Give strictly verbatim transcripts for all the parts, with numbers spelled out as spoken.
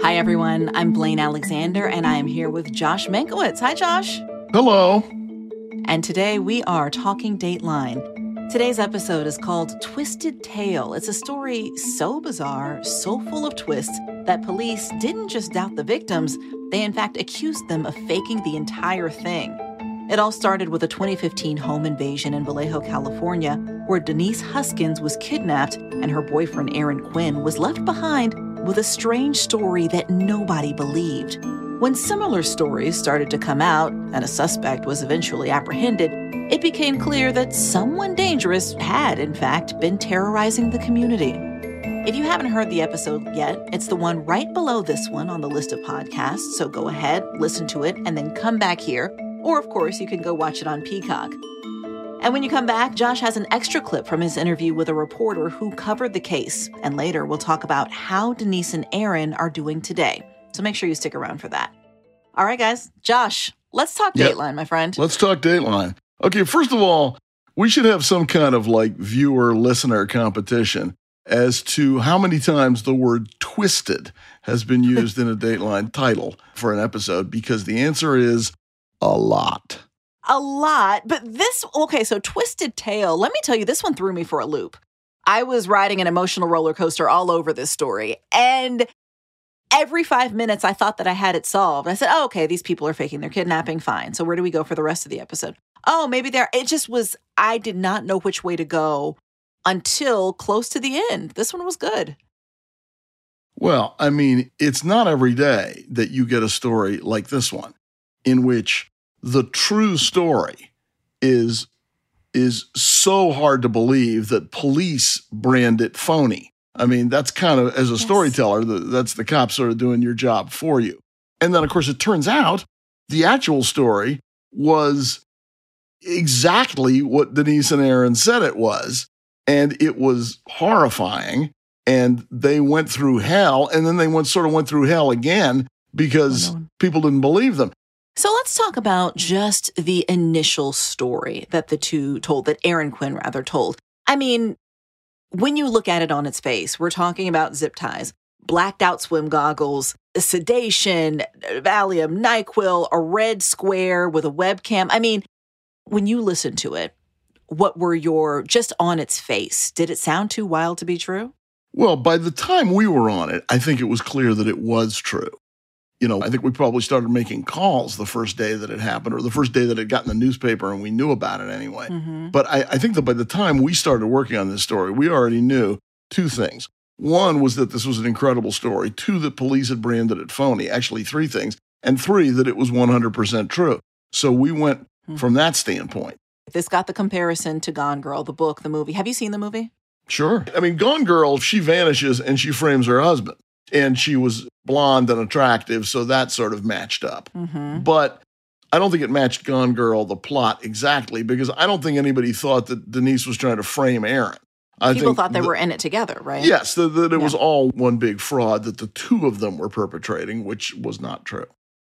Hi, everyone. I'm Blaine Alexander, and I am here with Josh Mankiewicz. Hi, Josh. Hello. And today we are talking Dateline. Today's episode is called Twisted Tale. It's a story so bizarre, so full of twists, that police didn't just doubt the victims, they in fact accused them of faking the entire thing. It all started with a twenty fifteen home invasion in Vallejo, California, where Denise Huskins was kidnapped and her boyfriend Aaron Quinn was left behind with a strange story that nobody believed. When similar stories started to come out and a suspect was eventually apprehended, it became clear that someone dangerous had, in fact, been terrorizing the community. If you haven't heard the episode yet, it's the one right below this one on the list of podcasts, so go ahead, listen to it, and then come back here. Or, of course, you can go watch it on Peacock. And when you come back, Josh has an extra clip from his interview with a reporter who covered the case. And later, we'll talk about how Denise and Aaron are doing today. So make sure you stick around for that. All right, guys. Josh, let's talk Yep. Dateline, my friend. Let's talk Dateline. Okay, first of all, we should have some kind of like viewer-listener competition as to how many times the word twisted has been used in a Dateline title for an episode, because the answer is a lot. A lot. But this, okay, so Twisted Tale, let me tell you, this one threw me for a loop. I was riding an emotional roller coaster all over this story. And every five minutes, I thought that I had it solved. I said, oh, okay, these people are faking their kidnapping. Fine. So where do we go for the rest of the episode? Oh, maybe they're, it just was, I did not know which way to go until close to the end. This one was good. Well, I mean, it's not every day that you get a story like this one, in which the true story is, is so hard to believe that police brand it phony. I mean, that's kind of, as a Yes. storyteller, the, that's the cops sort of doing your job for you. And then, of course, it turns out the actual story was exactly what Denise and Aaron said it was. And it was horrifying. And they went through hell. And then they went sort of went through hell again because Oh, no. people didn't believe them. So let's talk about just the initial story that the two told, that Aaron Quinn rather told. I mean, when you look at it on its face, we're talking about zip ties, blacked out swim goggles, sedation, Valium, NyQuil, a red square with a webcam. I mean, when you listen to it, what were your, just on its face, did it sound too wild to be true? Well, by the time we were on it, I think it was clear that it was true. You know, I think we probably started making calls the first day that it happened, or the first day that it got in the newspaper, and we knew about it anyway. Mm-hmm. But I, I think that by the time we started working on this story, we already knew two things. One was that this was an incredible story. Two, that police had branded it phony. Actually, three things. And three, that it was one hundred percent true. So we went Mm-hmm. from that standpoint. This got the comparison to Gone Girl, the book, the movie. Have you seen the movie? Sure. I mean, Gone Girl, she vanishes and she frames her husband. And she was blonde and attractive, so that sort of matched up. Mm-hmm. But I don't think it matched Gone Girl, the plot, exactly, because I don't think anybody thought that Denise was trying to frame Aaron. I People think thought they that- were in it together, right? Yes, that, that it Yeah. was all one big fraud that the two of them were perpetrating, which was not true.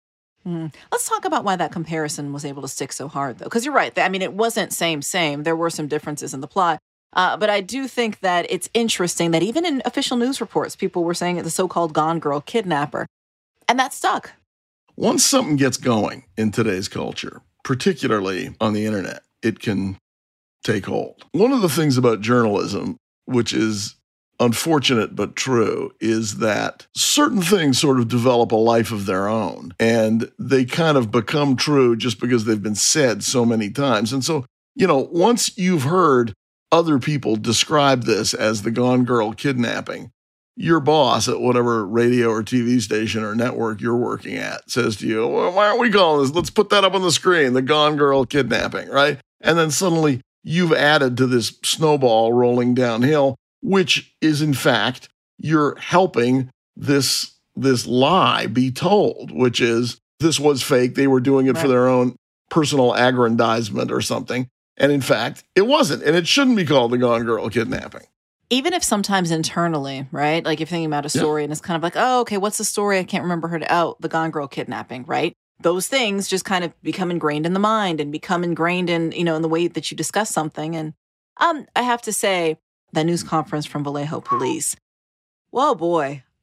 Mm. Let's talk about why that comparison was able to stick so hard, though. Because you're right. I mean, it wasn't same, same. There were some differences in the plot. Uh, but I do think that it's interesting that even in official news reports, people were saying it the so-called Gone Girl kidnapper. And that stuck. Once something gets going in today's culture, particularly on the internet, it can take hold. One of the things about journalism, which is unfortunate but true, is that certain things sort of develop a life of their own, and they kind of become true just because they've been said so many times. And so, you know, once you've heard other people describe this as the Gone Girl kidnapping, your boss at whatever radio or T V station or network you're working at says to you, well, why aren't we calling this? Let's put that up on the screen, the Gone Girl kidnapping, right? And then suddenly you've added to this snowball rolling downhill, which is, in fact, you're helping this, this lie be told, which is this was fake. They were doing it Right. for their own personal aggrandizement or something. And in fact, it wasn't. And it shouldn't be called the Gone Girl kidnapping. Even if sometimes internally, right? Like if you're thinking about a Yeah. story and it's kind of like, oh, okay, what's the story? I can't remember her. Oh, the Gone Girl kidnapping, right? Those things just kind of become ingrained in the mind and become ingrained in, you know, in the way that you discuss something. And um, I have to say, that news conference from Vallejo Police, whoa, boy.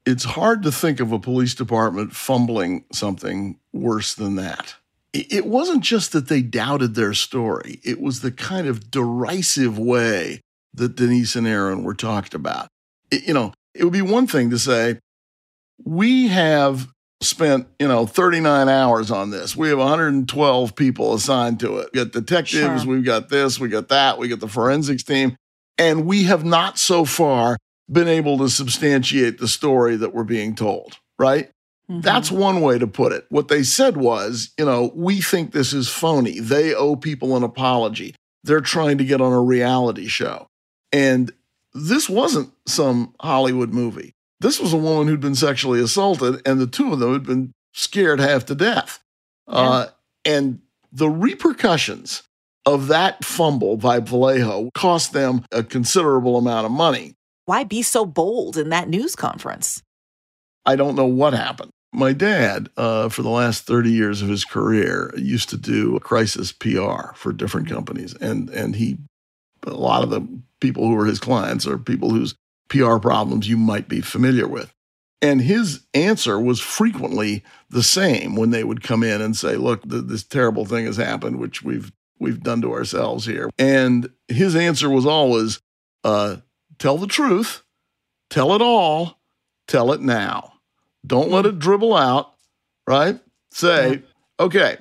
it's hard to think of a police department fumbling something worse than that. It wasn't just that they doubted their story. It was the kind of derisive way that Denise and Aaron were talked about. It, you know, it would be one thing to say, we have spent, you know, thirty-nine hours on this. We have one hundred twelve people assigned to it. We got detectives, Sure. we've got this, we got that, we got the forensics team. And we have not so far been able to substantiate the story that we're being told, right? Mm-hmm. That's one way to put it. What they said was, you know, we think this is phony. They owe people an apology. They're trying to get on a reality show. And this wasn't some Hollywood movie. This was a woman who'd been sexually assaulted, and the two of them had been scared half to death. Yeah. Uh, and the repercussions of that fumble by Vallejo cost them a considerable amount of money. Why be so bold in that news conference? I don't know what happened. My dad, uh, for the last thirty years of his career, used to do crisis P R for different companies. And and he, a lot of the people who were his clients are people whose P R problems you might be familiar with. And his answer was frequently the same when they would come in and say, look, th- this terrible thing has happened, which we've we've done to ourselves here. And his answer was always, uh, tell the truth, tell it all, tell it now. Don't let it dribble out, right? Say, okay,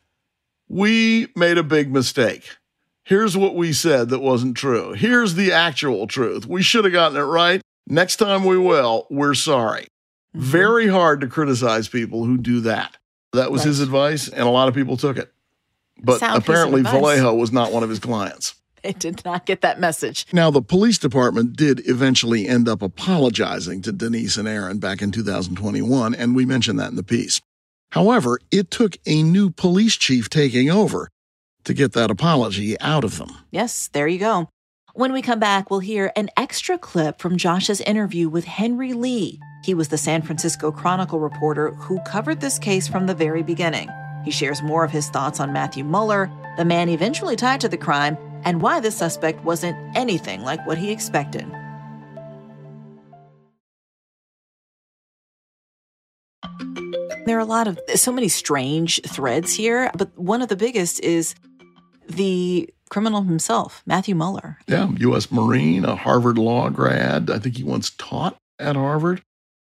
we made a big mistake. Here's what we said that wasn't true. Here's the actual truth. We should have gotten it right. Next time we will. We're sorry. Mm-hmm. Very hard to criticize people who do that. That was right. His advice, and a lot of people took it. But Sound apparently Vallejo was not one of his clients. They did not get that message. Now, the police department did eventually end up apologizing to Denise and Aaron back in two thousand twenty-one, and we mentioned that in the piece. However, it took a new police chief taking over to get that apology out of them. Yes, there you go. When we come back, we'll hear an extra clip from Josh's interview with Henry Lee. He was the San Francisco Chronicle reporter who covered this case from the very beginning. He shares more of his thoughts on Matthew Mueller, the man eventually tied to the crime, and why the suspect wasn't anything like what he expected. There are a lot of, so many strange threads here, but one of the biggest is the criminal himself, Matthew Mueller. Yeah, U S Marine, a Harvard law grad. I think he once taught at Harvard.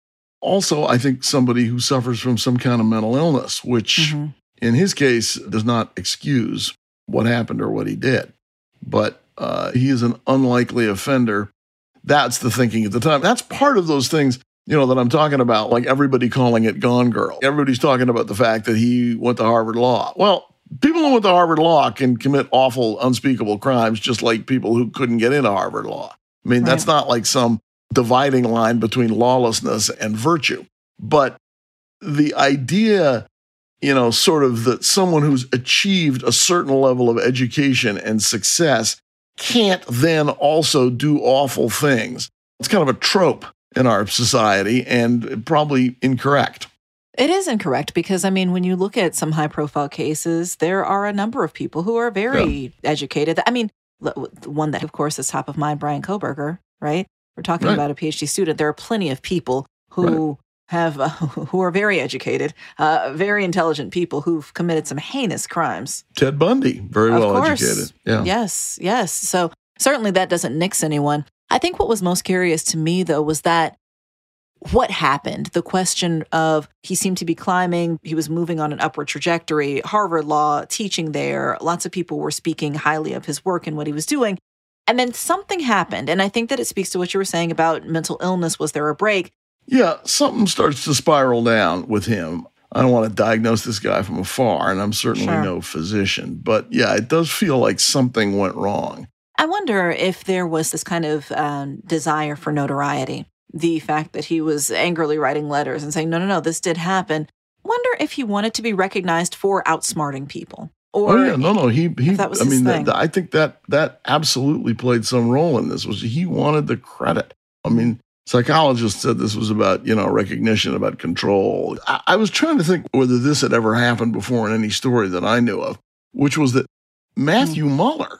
Also, I think somebody who suffers from some kind of mental illness, which mm-hmm. in his case does not excuse what happened or what he did. But uh, he is an unlikely offender. That's the thinking at the time. That's part of those things, you know, that I'm talking about, like everybody calling it Gone Girl. Everybody's talking about the fact that he went to Harvard Law. Well, people who went to Harvard Law can commit awful, unspeakable crimes just like people who couldn't get into Harvard Law. I mean, right. That's not like some dividing line between lawlessness and virtue. But the idea, you know, sort of that someone who's achieved a certain level of education and success can't then also do awful things. It's kind of a trope in our society and probably incorrect. It is incorrect because, I mean, when you look at some high-profile cases, there are a number of people who are very yeah. educated. I mean, the one that, of course, is top of mind, Bryan Kohberger, right? We're talking right. about a PhD student. There are plenty of people who right. have uh, who are very educated, uh, very intelligent people who've committed some heinous crimes. Ted Bundy, very of well course. educated. Yeah. Yes, yes. So certainly that doesn't nix anyone. I think what was most curious to me, though, was that what happened? The question of he seemed to be climbing. He was moving on an upward trajectory. Harvard Law, teaching there. Lots of people were speaking highly of his work and what he was doing. And then something happened. And I think that it speaks to what you were saying about mental illness. Was there a break? Yeah, something starts to spiral down with him. I don't want to diagnose this guy from afar, and I'm certainly sure. no physician. But yeah, it does feel like something went wrong. I wonder if there was this kind of um, desire for notoriety. The fact that he was angrily writing letters and saying, no, no, no, this did happen. Wonder if he wanted to be recognized for outsmarting people. Or oh, yeah, no, no, he, he that was I his mean, thing. That, I think that that absolutely played some role in this, was he wanted the credit. I mean, psychologists said this was about, you know, recognition, about control. I, I was trying to think whether this had ever happened before in any story that I knew of, which was that Matthew mm. Mueller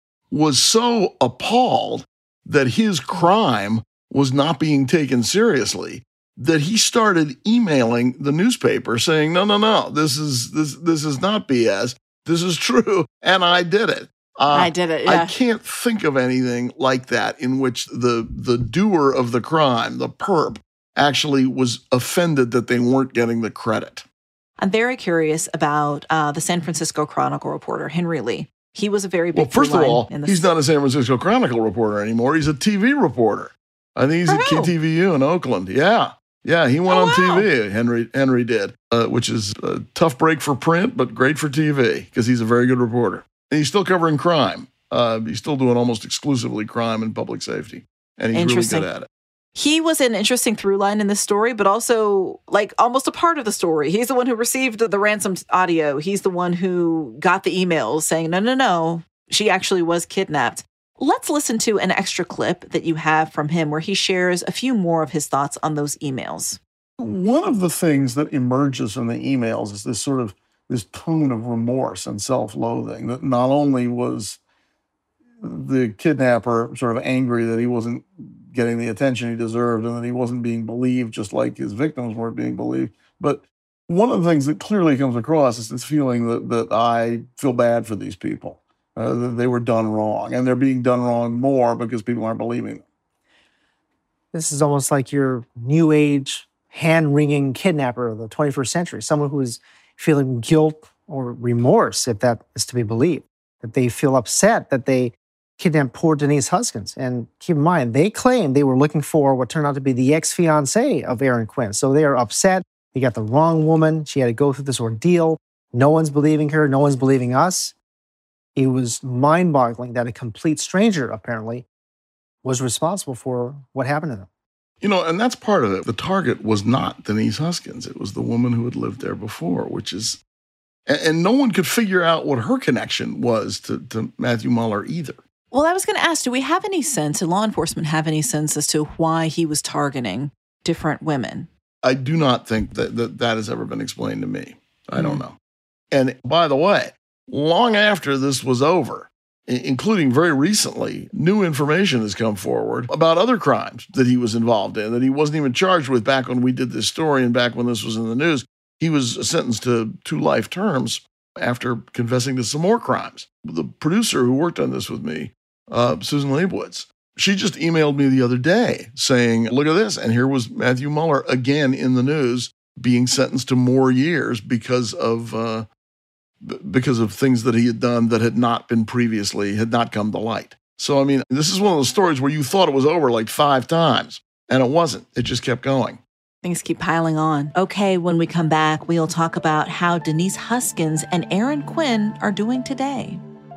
was so appalled that his crime was not being taken seriously that he started emailing the newspaper saying, no, no, no, this is this this is not B S. This is true, and I did it. Uh, I did it, yeah. I can't think of anything like that in which the the doer of the crime, the perp, actually was offended that they weren't getting the credit. I'm very curious about uh, the San Francisco Chronicle reporter, Henry Lee. He was a very big Well, first of all, in the he's not a San Francisco Chronicle reporter anymore. He's a T V reporter. I think he's For at who? K T V U in Oakland. Yeah. Yeah, he went Oh, on wow. T V, Henry Henry did, uh, which is a tough break for print, but great for T V because he's a very good reporter. And he's still covering crime. Uh, he's still doing almost exclusively crime and public safety, and he's really Interesting. good at it. He was an interesting through line in this story, but also like almost a part of the story. He's the one who received the ransomed audio. He's the one who got the emails saying, no, no, no, she actually was kidnapped. Let's listen to an extra clip that you have from him where he shares a few more of his thoughts on those emails. One of the things that emerges from the emails is this sort of this tone of remorse and self-loathing that not only was the kidnapper sort of angry that he wasn't getting the attention he deserved and that he wasn't being believed just like his victims weren't being believed, but one of the things that clearly comes across is this feeling that, that I feel bad for these people. Uh, that they were done wrong, and they're being done wrong more because people aren't believing them. This is almost like your new age, hand-wringing kidnapper of the twenty-first century, someone who is feeling guilt or remorse, if that is to be believed, that they feel upset that they kidnapped poor Denise Huskins. And keep in mind, they claim they were looking for what turned out to be the ex-fiancée of Aaron Quinn. So they are upset. They got the wrong woman. She had to go through this ordeal. No one's believing her. No one's believing us. It was mind-boggling that a complete stranger, apparently, was responsible for what happened to them. You know, and that's part of it. The target was not Denise Huskins. It was the woman who had lived there before, which is, and, and no one could figure out what her connection was to, to Matthew Mueller either. Well, I was going to ask, do we have any sense, did law enforcement have any sense as to why he was targeting different women? I do not think that that, that has ever been explained to me. I Mm. don't know. And by the way, long after this was over, i- including very recently, new information has come forward about other crimes that he was involved in that he wasn't even charged with back when we did this story and back when this was in the news. He was sentenced to two life terms after confessing to some more crimes. The producer who worked on this with me, uh, Susan Leibowitz, she just emailed me the other day saying, look at this. And here was Matthew Mueller again in the news being sentenced to more years because of uh, b- because of things that he had done that had not been previously, had not come to light. So, I mean, this is one of those stories where you thought it was over like five times, and it wasn't. It just kept going. Things keep piling on. Okay, when we come back, we'll talk about how Denise Huskins and Aaron Quinn are doing today.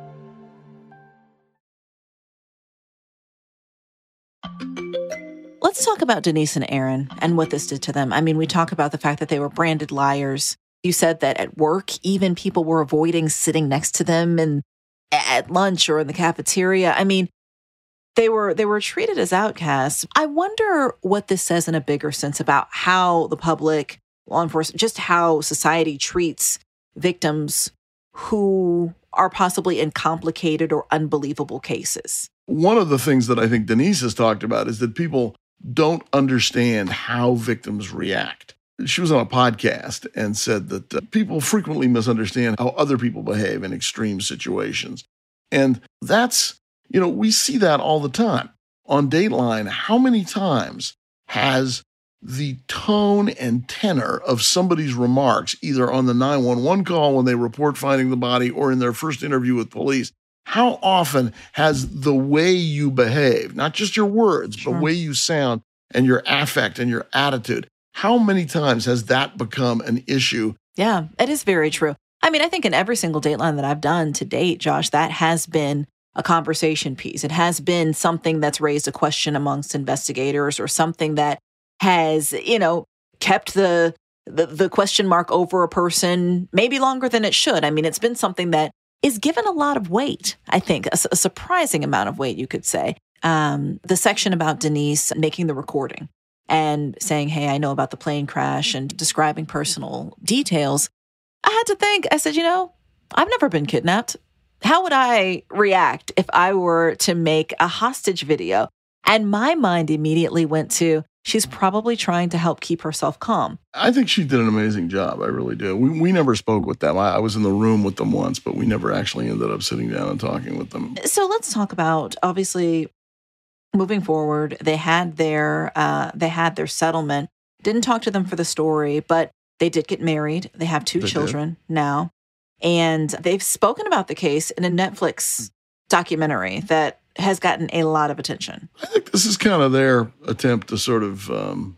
Let's talk about Denise and Aaron and what this did to them. I mean, we talk about the fact that they were branded liars. You said that at work, even people were avoiding sitting next to them and at lunch or in the cafeteria. I mean, they were they were treated as outcasts. I wonder what this says in a bigger sense about how the public, law enforcement, just how society treats victims who are possibly in complicated or unbelievable cases. One of the things that I think Denise has talked about is that people don't understand how victims react. She was on a podcast and said that uh, people frequently misunderstand how other people behave in extreme situations. And that's, you know, we see that all the time. On Dateline, how many times has the tone and tenor of somebody's remarks, either on the nine one one call when they report finding the body or in their first interview with police, how often has the way you behave, not just your words, Sure. the way you sound and your affect and your attitude, how many times has that become an issue? Yeah, it is very true. I mean, I think in every single Dateline that I've done to date, Josh, that has been a conversation piece. It has been something that's raised a question amongst investigators or something that has, you know, kept the, the the question mark over a person maybe longer than it should. I mean, it's been something that is given a lot of weight, I think, a, a surprising amount of weight, you could say. Um, the section about Denise making the recording and saying, hey, I know about the plane crash and describing personal details. I had to think, I said, you know, I've never been kidnapped. How would I react if I were to make a hostage video? And my mind immediately went to, she's probably trying to help keep herself calm. I think she did an amazing job. I really do. We, we never spoke with them. I, I was in the room with them once, but we never actually ended up sitting down and talking with them. So let's talk about, obviously, moving forward. They had their uh, they had their settlement. Didn't talk to them for the story, but they did get married. They have two They children now. And they've spoken about the case in a Netflix documentary that has gotten a lot of attention. I think this is kind of their attempt to sort of um,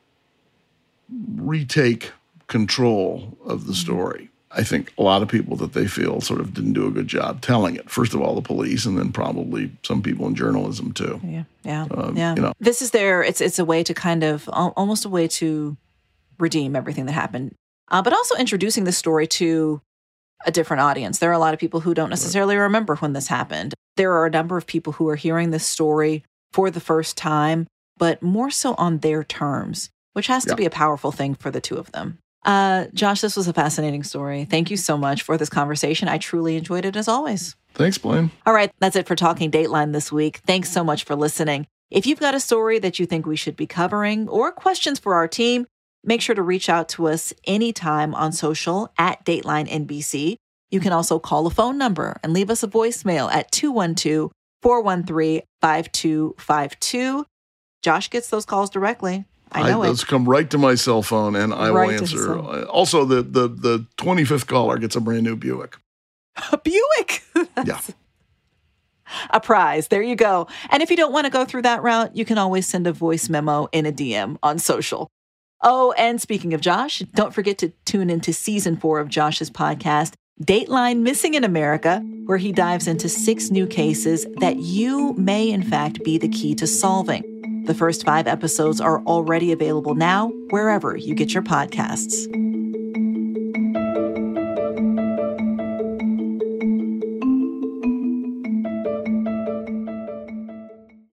retake control of the story. I think a lot of people that they feel sort of didn't do a good job telling it. First of all, the police, and then probably some people in journalism too. Yeah, yeah, Um, yeah. you know. This is their, it's it's a way to kind of, al- almost a way to redeem everything that happened, uh, but also introducing the story to a different audience. There are a lot of people who don't necessarily remember when this happened. There are a number of people who are hearing this story for the first time, but more so on their terms, which has to Yeah. be a powerful thing for the two of them. Uh, Josh, this was a fascinating story. Thank you so much for this conversation. I truly enjoyed it as always. Thanks, Blaine. All right, that's it for Talking Dateline this week. Thanks so much for listening. If you've got a story that you think we should be covering or questions for our team, make sure to reach out to us anytime on social at Dateline N B C. You can also call a phone number and leave us a voicemail at two one two, four one three, five two five two. Josh gets those calls directly. I know it. Those come right to my cell phone, and I Right will to his answer. phone. Uh, Also, the, the the twenty-fifth caller gets a brand new Buick. A Buick. Yeah. A prize. There you go. And if you don't want to go through that route, you can always send a voice memo in a D M on social. Oh, and speaking of Josh, don't forget to tune into season four of Josh's podcast, Dateline Missing in America, where he dives into six new cases that you may, in fact, be the key to solving. The first five episodes are already available now, wherever you get your podcasts.